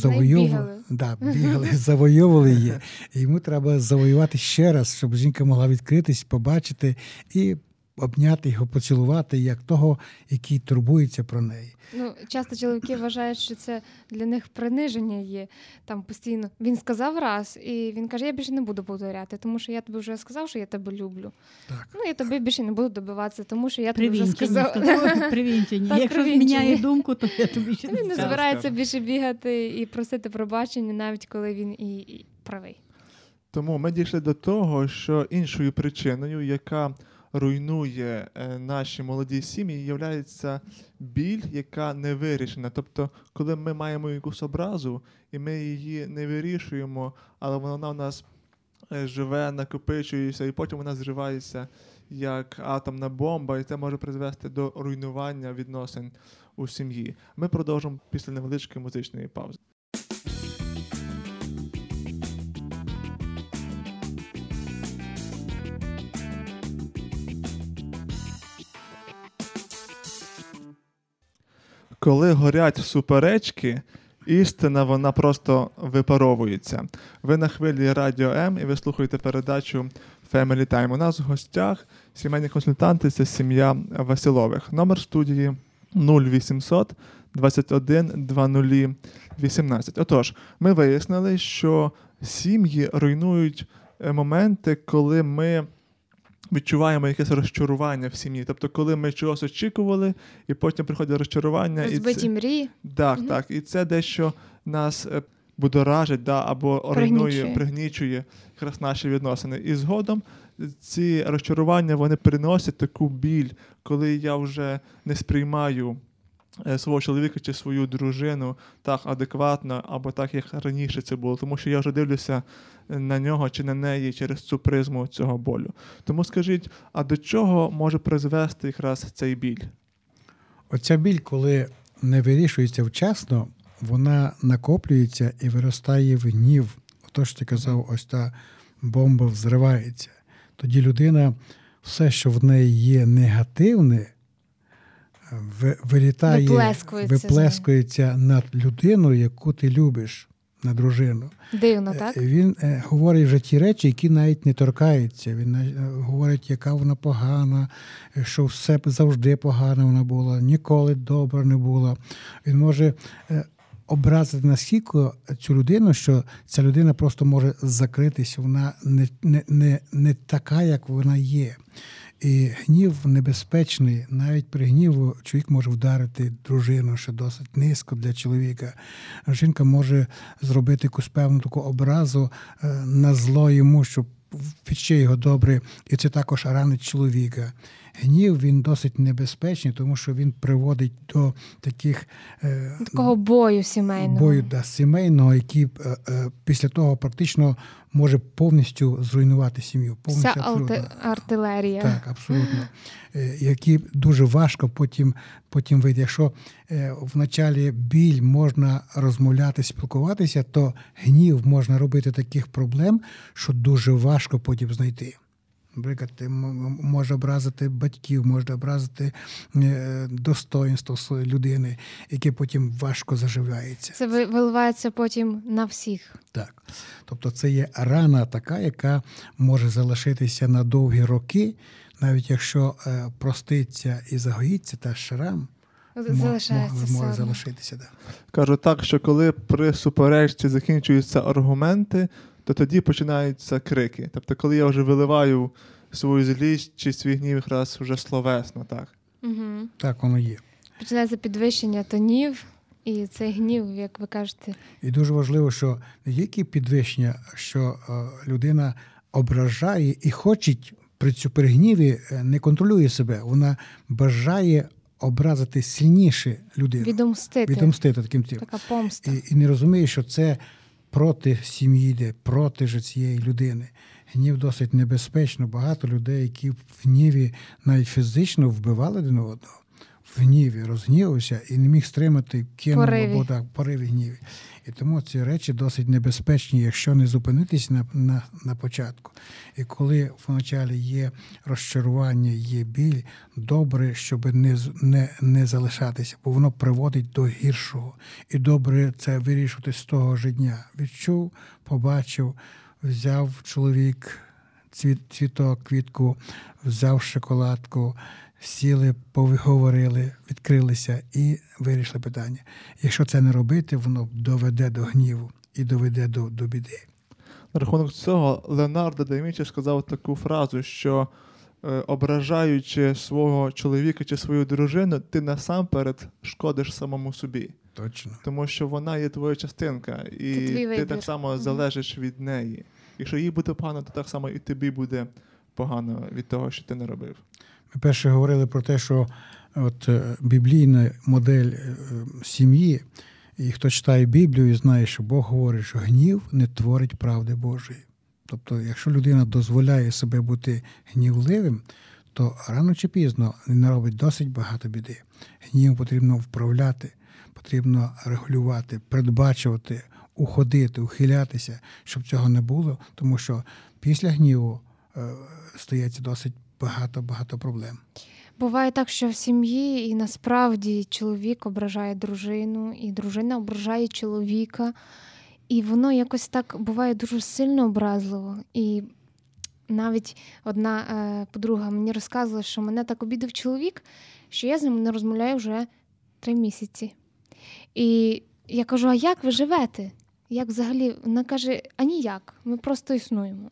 завойовували її. І йому треба завоювати ще раз, щоб жінка могла відкритись, побачити і обняти його, поцілувати, як того, який турбується про неї. Часто чоловіки вважають, що це для них приниження є. Там постійно він сказав раз, і він каже, я більше не буду повторяти, тому що я тобі вже сказав, що я тебе люблю. Так. Я тобі більше не буду добиватися, тому що я тобі вже сказав. Привінчені. Якщо зміняє думку, то я тобі ще не скажу. Він не збирається більше бігати і просити пробачення, навіть коли він і правий. Тому ми дійшли до того, що іншою причиною, яка руйнує наші молоді сім'ї, є біль, яка не вирішена. Тобто, коли ми маємо якусь образу, і ми її не вирішуємо, але вона в нас живе, накопичується, і потім вона зривається як атомна бомба, і це може призвести до руйнування відносин у сім'ї. Ми продовжимо після невеличкої музичної паузи. Коли горять суперечки, істина, вона просто випаровується. Ви на хвилі Радіо М і ви слухаєте передачу Family Time. У нас в гостях сімейні консультанти – це сім'я Василових. Номер студії 0800 21 20 18. Отож, ми вияснили, що сім'ї руйнують моменти, коли ми відчуваємо якесь розчарування в сім'ї. Тобто, коли ми чогось очікували, і потім приходить розчарування. Розбиті мрії. Так. І це дещо нас будоражить, або руйнує, пригнічує якраз наші відносини. І згодом ці розчарування, вони приносять таку біль, коли я вже не сприймаю свого чоловіка чи свою дружину так адекватно, або так, як раніше це було. Тому що я вже дивлюся на нього чи на неї через цю призму цього болю. Тому скажіть, а до чого може призвести якраз цей біль? Оця біль, коли не вирішується вчасно, вона накоплюється і виростає в гнів. Ото що ти казав, ось та бомба взривається. Тоді людина, все, що в неї є негативне, вилітає, Виплескується виплескується над людиною, яку ти любиш, на дружину. Дивно, так? Він говорить вже ті речі, які навіть не торкаються. Він говорить, яка вона погана, що все завжди погано вона була, ніколи добра не була. Він може образити настільки цю людину, що ця людина просто може закритися, вона не така, як вона є. І гнів небезпечний. Навіть при гніву чоловік може вдарити дружину, що досить низько для чоловіка. Жінка може зробити якусь певну таку образу на зло йому, щоб відче його добре, і це також ранить чоловіка. Гнів, він досить небезпечний, тому що він приводить до такого бою сімейного. Бою, сімейного, який після того практично може повністю зруйнувати сім'ю. Вся артилерія. Так, абсолютно. Які дуже важко потім вийти. Якщо вначалі біль можна розмовляти, спілкуватися, то гнів можна робити таких проблем, що дуже важко потім знайти. Наприклад, може образити батьків, може образити достоинство людини, яке потім важко заживається. Це виливається потім на всіх. Так. Тобто це є рана така, яка може залишитися на довгі роки, навіть якщо проститься і загоїться, та шрам може залишитися. Да. Кажу так, що коли при суперечці закінчуються аргументи, то тоді починаються крики. Тобто, коли я вже виливаю свою злість чи свій гнів якраз вже словесно, так? Угу. Так воно є. Починається підвищення тонів, і цей гнів, як ви кажете. І дуже важливо, що не тільки підвищення, що людина ображає і хоче при гніві не контролює себе, вона бажає образити сильніше людину. Відомстити таким чином. Така помста. І не розуміє, що це проти сім'ї йде, проти ж цієї людини. Гнів досить небезпечно. Багато людей, які в гніві навіть фізично вбивали один одного, в гніві розгнівався і не міг стримати, кинув або так, пориві гніві. І тому ці речі досить небезпечні, якщо не зупинитись на початку. І коли вначалі є розчарування, є біль, добре, щоб не залишатися, бо воно приводить до гіршого. І добре це вирішувати з того ж дня. Відчув, побачив, взяв чоловік цвіток, квітку, взяв шоколадку, сіли, поговорили, відкрилися і вирішили питання. Якщо це не робити, воно доведе до гніву і доведе до біди. На рахунок цього Леонардо да Вінчі сказав таку фразу, що ображаючи свого чоловіка чи свою дружину, ти насамперед шкодиш самому собі. Точно. Тому що вона є твоя частинка, і ти так само залежиш від неї. Якщо їй буде погано, то так само і тобі буде погано від того, що ти не робив. Ми перше говорили про те, що от біблійна модель сім'ї, і хто читає Біблію, знає, що Бог говорить, що гнів не творить правди Божої. Тобто, якщо людина дозволяє себе бути гнівливим, то рано чи пізно він наробить досить багато біди. Гнів потрібно вправляти, потрібно регулювати, передбачувати, уходити, ухилятися, щоб цього не було, тому що після гніву стається досить багато проблем. Буває так, що в сім'ї і насправді чоловік ображає дружину, і дружина ображає чоловіка, і воно якось так буває дуже сильно образливо. І навіть одна подруга мені розказувала, що мене так обідав чоловік, що я з ним не розмовляю вже 3 місяці. І я кажу, а як ви живете? Як взагалі? Вона каже, а ніяк, ми просто існуємо.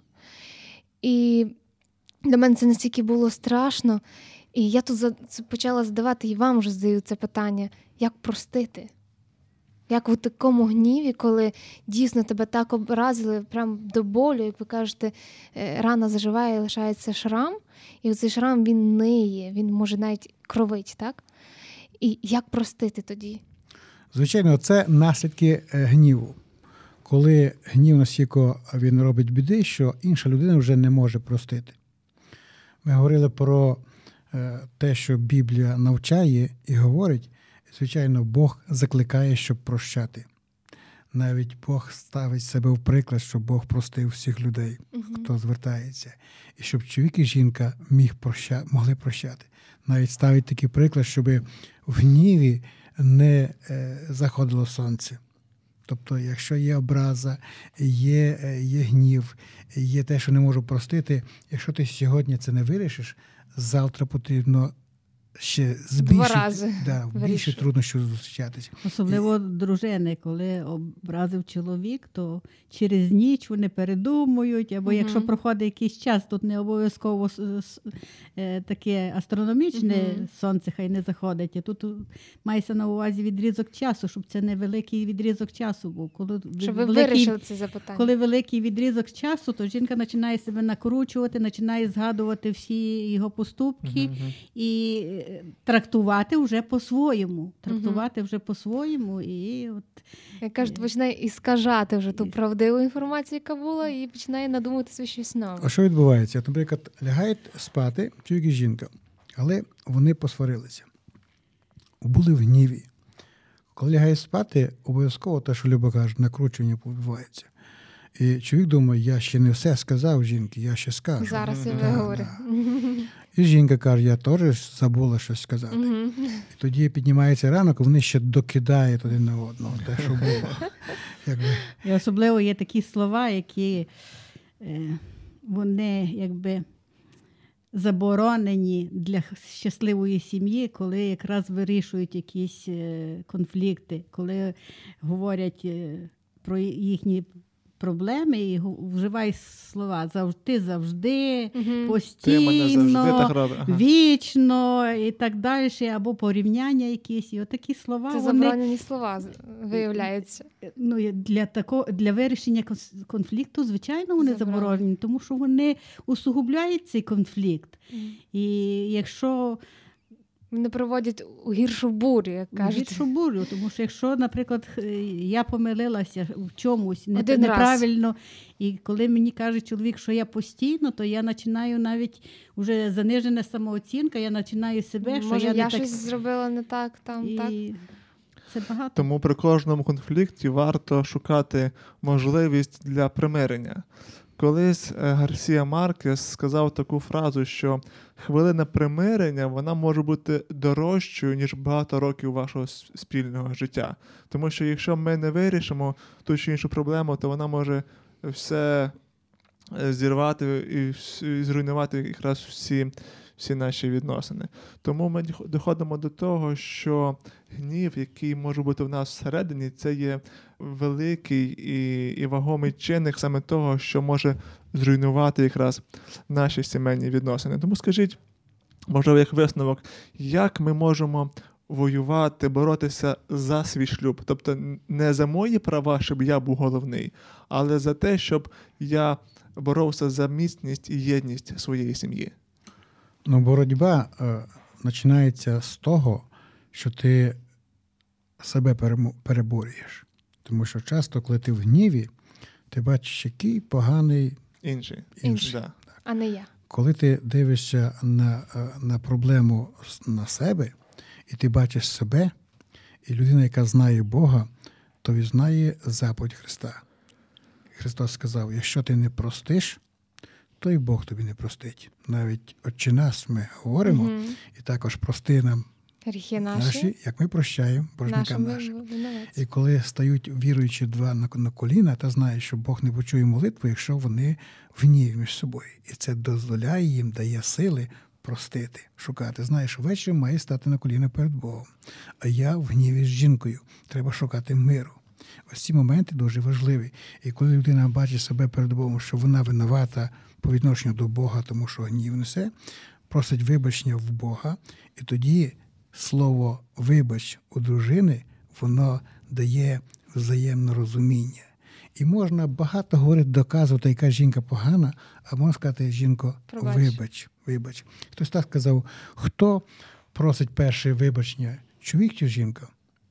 І для мене це настільки було страшно. І я тут почала задавати, і вам вже задаю це питання, як простити? Як у такому гніві, коли дійсно тебе так образили, прям до болю, як ви кажете, рана заживає, лишається шрам, і цей шрам, він ниє, він може навіть кровить, так? І як простити тоді? Звичайно, це наслідки гніву. Коли гнів настільки він робить біди, що інша людина вже не може простити. Ми говорили про те, що Біблія навчає і говорить, звичайно, Бог закликає, щоб прощати. навіть Бог ставить себе в приклад, щоб Бог простив всіх людей, хто звертається. І щоб чоловік і жінка могли прощати. Навіть ставить такий приклад, щоб в гніві не заходило сонце. Тобто, якщо є образа, є гнів, є те, що не можу простити, якщо ти сьогодні це не вирішиш, завтра потрібно ще більше труднощів зустрічатися. Особливо дружини, коли образив чоловік, то через ніч вони передумують, або якщо проходить якийсь час, тут не обов'язково таке астрономічне сонце хай не заходить, а тут мається на увазі відрізок часу, щоб це не великий відрізок часу був. Щоб ви вирішили це запитання. Коли великий відрізок часу, то жінка починає себе накручувати, починає згадувати всі його поступки і трактувати вже по-своєму. І от... Як кажуть, починає іскажати вже ту правдиву інформацію, яка була, і починає надумувати щось нове. А що відбувається? Наприклад, лягають спати чоловік і жінка, але вони посварилися. Були в гніві. Коли лягають спати, обов'язково те, що Люба каже, накручування відбувається. І чоловік думає, я ще не все сказав жінки, я ще скажу. Зараз я виговорю. І жінка каже, я теж забула щось сказати. І тоді піднімається ранок, і вони ще докидають один на одного, те, що було. І особливо є такі слова, які вони заборонені для щасливої сім'ї, коли якраз вирішують якісь конфлікти, коли говорять про їхні проблеми і вживай слова завжди, постійно, вічно і так далі, або порівняння якісь. І отакі слова. Це заборонені слова виявляються. Для вирішення конфлікту, звичайно, вони заборонені, тому що вони усугубляють цей конфлікт. І якщо вони приводять у гіршу бурю, як кажуть. Гіршу бурю, тому що якщо, наприклад, я помилилася в чомусь неправильно, і коли мені каже чоловік, що я постійно, то я починаю навіть вже занижена самооцінка, я починаю себе, що може, я не щось зробила не так, так. Це багато. Тому при кожному конфлікті варто шукати можливість для примирення. Колись Гарсія Маркес сказав таку фразу, що хвилина примирення, вона може бути дорожчою, ніж багато років вашого спільного життя. Тому що якщо ми не вирішимо ту чи іншу проблему, то вона може все зірвати і зруйнувати якраз всі наші відносини. Тому ми доходимо до того, що гнів, який може бути в нас всередині, це є великий і вагомий чинник саме того, що може зруйнувати якраз наші сімейні відносини. Тому скажіть, можливо, як висновок, як ми можемо воювати, боротися за свій шлюб? Тобто не за мої права, щоб я був головний, але за те, щоб я боровся за міцність і єдність своєї сім'ї. Боротьба починається з того, що ти себе переборюєш. Тому що часто, коли ти в гніві, ти бачиш, який поганий інший. Да. А не я. Коли ти дивишся на проблему на себе, і ти бачиш себе, і людина, яка знає Бога, то знає заповідь Христа. Христос сказав, якщо ти не простиш, то і Бог тобі не простить. Навіть «Отче наш» ми говоримо, і також прости нам гріхи наші, як ми прощаємо боржникам нашим. І коли стають віруючі два на коліна, та знають, що Бог не почує молитву, якщо вони в гніві між собою. І це дозволяє їм, дає сили простити, шукати. Знаєш, ввечері має стати на коліна перед Богом. А я в гніві з жінкою. Треба шукати миру. Ось ці моменти дуже важливі. І коли людина бачить себе перед Богом, що вона винувата по відношенню до Бога, тому що гнів несе, просить вибачення в Бога, і тоді слово «вибач» у дружини, воно дає взаємне розуміння. І можна багато говорити, доказувати, яка жінка погана, а можна сказати, жінко, вибач. Хтось так сказав, хто просить перше вибачення, чоловік чи жінка?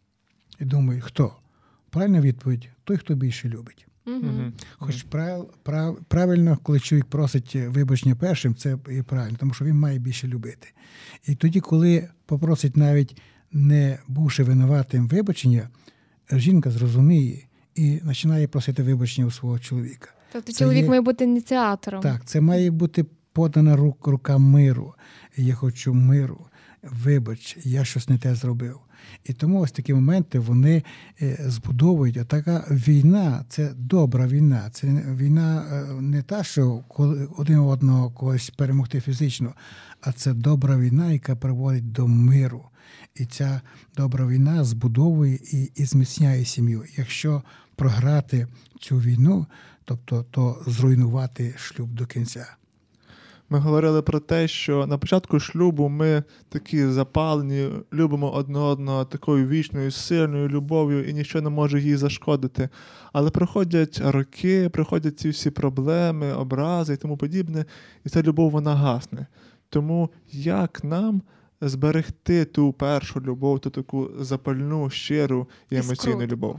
І думаю, хто? Правильна відповідь – той, хто більше любить. Хоч правильно, коли чоловік просить вибачення першим, це і правильно, тому що він має більше любити. І тоді, коли попросить навіть не бувши винуватим вибачення, жінка зрозуміє і починає просити вибачення у свого чоловіка. Тобто Це чоловік є- має бути ініціатором. Так, це має бути подана рука миру. Я хочу миру. Вибач, я щось не те зробив. І тому ось такі моменти вони збудовують. А така війна – це добра війна. Це війна не та, що один одного когось перемогти фізично, а це добра війна, яка приводить до миру. І ця добра війна збудовує і зміцняє сім'ю. Якщо програти цю війну, тобто то зруйнувати шлюб до кінця. Ми говорили про те, що на початку шлюбу ми такі запалені, любимо одне одного такою вічною, сильною любов'ю, і нічого не може їй зашкодити. Але проходять роки, проходять ці всі проблеми, образи і тому подібне, і ця любов, вона гасне. Тому як нам зберегти ту першу любов, ту таку запальну, щиру і емоційну Іскру. любов?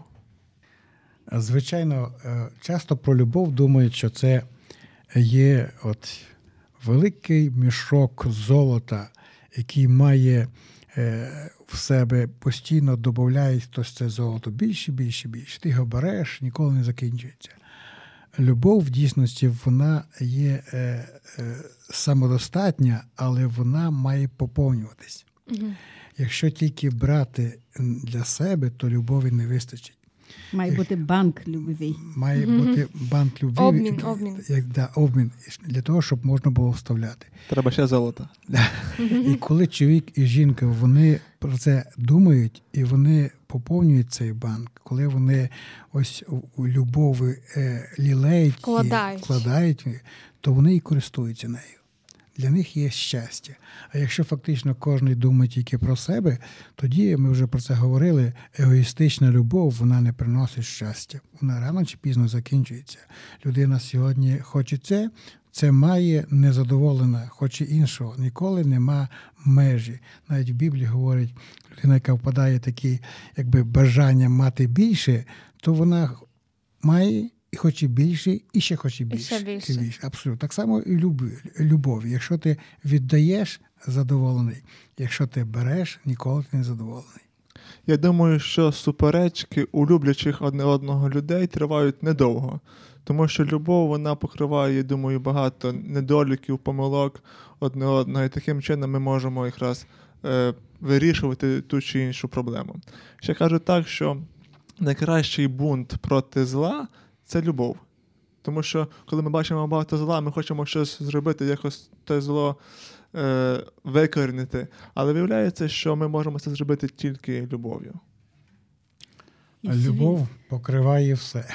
Звичайно, часто про любов думають, що це є от великий мішок золота, який має в себе постійно додає хтось це золото більше, більше, більше. Ти його береш, ніколи не закінчується. Любов в дійсності вона є самодостатня, але вона має поповнюватись. Угу. Якщо тільки брати для себе, то любові не вистачить. Має бути банк любві. Має бути банк любві. Обмін. Обмін. Для того, щоб можна було вставляти. Треба ще золота. І коли чоловік і жінка, вони про це думають, і вони поповнюють цей банк, коли вони ось у любові лілеють, вкладають, то вони і користуються нею. Для них є щастя. А якщо фактично кожен думає тільки про себе, тоді, ми вже про це говорили, егоїстична любов, вона не приносить щастя. Вона рано чи пізно закінчується. Людина сьогодні хоче це має, незадоволена, хоче іншого. Ніколи нема межі. Навіть в Біблії говорить, людина, яка впадає в такі бажання мати більше, то вона має і хоче більше, і ще хоче більше. І ще більше. Абсолютно. Так само і любові. Якщо ти віддаєш, задоволений. Якщо ти береш, ніколи ти не задоволений. Я думаю, що суперечки у люблячих одне одного людей тривають недовго. Тому що любов, вона покриває, я думаю, багато недоліків, помилок одне одного. І таким чином ми можемо якраз вирішувати ту чи іншу проблему. Ще кажу так, що найкращий бунт проти зла – це любов. Тому що, коли ми бачимо багато зла, ми хочемо щось зробити, якось те зло викорінити. Але виявляється, що ми можемо це зробити тільки любов'ю. Любов покриває все.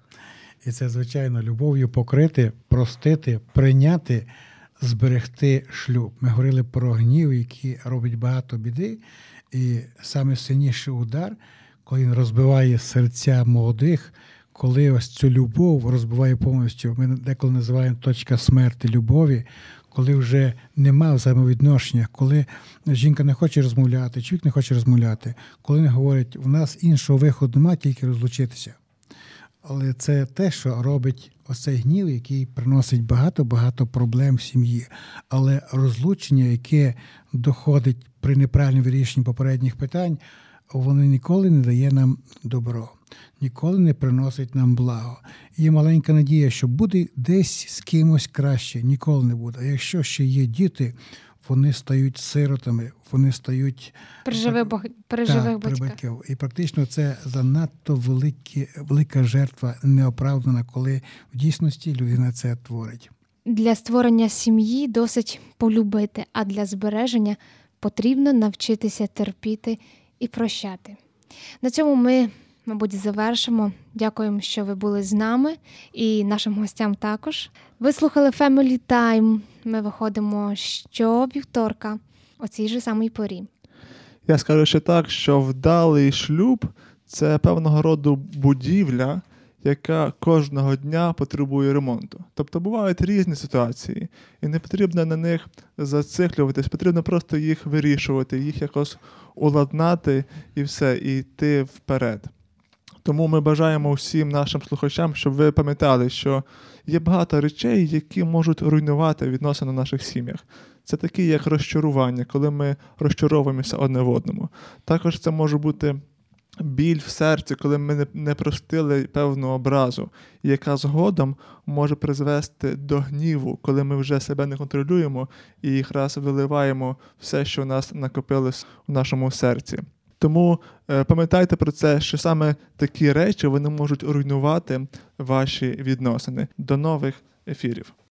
І це, звичайно, любов'ю покрити, простити, прийняти, зберегти шлюб. Ми говорили про гнів, який робить багато біди. І саме сильніший удар, коли він розбиває серця молодих, коли ось цю любов розбиває повністю, ми деколи називаємо точка смерті любові, коли вже нема взаємовідношення, коли жінка не хоче розмовляти, чоловік не хоче розмовляти, коли не говорять, у нас іншого виходу немає, тільки розлучитися. Але це те, що робить оцей гнів, який приносить багато проблем в сім'ї. Але розлучення, яке доходить при неправильному вирішенні попередніх питань, воно ніколи не дає нам добро, ніколи не приносить нам благо. Є маленька надія, що буде десь з кимось краще, ніколи не буде. А якщо ще є діти, вони стають сиротами, вони стають при живих батьках. І практично це занадто велика жертва неоправдана, коли в дійсності людина це творить. Для створення сім'ї досить полюбити, а для збереження потрібно навчитися терпіти і прощати. На цьому ми, мабуть, завершимо. Дякуємо, що ви були з нами і нашим гостям також. Ви слухали Family Time. Ми виходимо щовівторка о цій же самій порі. Я скажу ще так, що вдалий шлюб – це певного роду будівля, яка кожного дня потребує ремонту. Тобто бувають різні ситуації, і не потрібно на них зациклюватись, потрібно просто їх вирішувати, їх якось уладнати і все, і йти вперед. Тому ми бажаємо всім нашим слухачам, щоб ви пам'ятали, що є багато речей, які можуть руйнувати відносини в наших сім'ях. Це такі, як розчарування, коли ми розчаровуємося одне в одному. Також це може бути біль в серці, коли ми не простили певну образу, і яка згодом може призвести до гніву, коли ми вже себе не контролюємо і якраз виливаємо все, що у нас накопилось у нашому серці. Тому пам'ятайте про це, що саме такі речі вони можуть руйнувати ваші відносини. До нових ефірів.